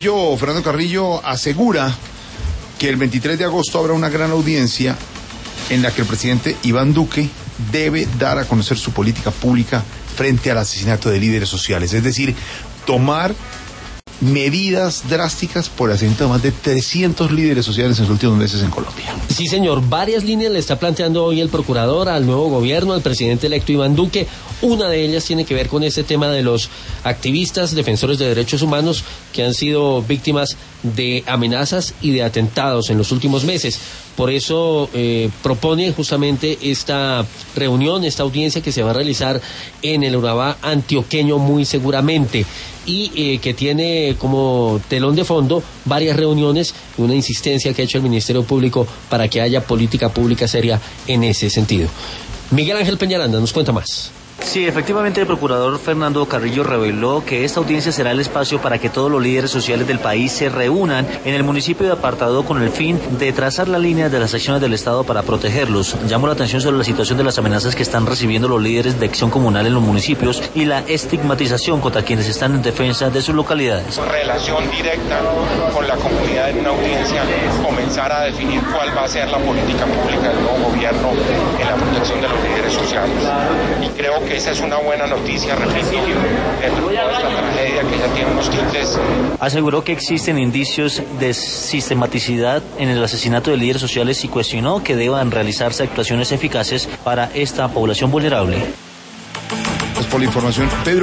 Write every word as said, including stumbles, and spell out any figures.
Yo, Fernando Carrillo asegura que el veintitrés de agosto habrá una gran audiencia en la que el presidente Iván Duque debe dar a conocer su política pública frente al asesinato de líderes sociales, es decir, tomar medidas drásticas por el asesinato de más de trescientos líderes sociales en los últimos meses en Colombia. Sí, señor, varias líneas le está planteando hoy el procurador al nuevo gobierno, al presidente electo Iván Duque. Una de ellas tiene que ver con este tema de los activistas, defensores de derechos humanos que han sido víctimas de amenazas y de atentados en los últimos meses. Por eso eh, propone justamente esta reunión, esta audiencia que se va a realizar en el Urabá antioqueño muy seguramente, y eh, que tiene como telón de fondo varias reuniones y una insistencia que ha hecho el Ministerio Público para que haya política pública seria en ese sentido. Miguel Ángel Peñaranda nos cuenta más. Sí, efectivamente el procurador Fernando Carrillo reveló que esta audiencia será el espacio para que todos los líderes sociales del país se reúnan en el municipio de Apartadó con el fin de trazar la línea de las acciones del Estado para protegerlos. Llamó la atención sobre la situación de las amenazas que están recibiendo los líderes de acción comunal en los municipios y la estigmatización contra quienes están en defensa de sus localidades. Relación directa con la comunidad en una audiencia, comenzar a definir cuál va a ser la política pública del nuevo gobierno en la protección de los líderes sociales. Y creo que esa es una buena noticia, repito, dentro de toda esta tragedia que ya tiene unos tintes. Aseguró que existen indicios de sistematicidad en el asesinato de líderes sociales y cuestionó que deban realizarse actuaciones eficaces para esta población vulnerable. Pues por la información, Pedro.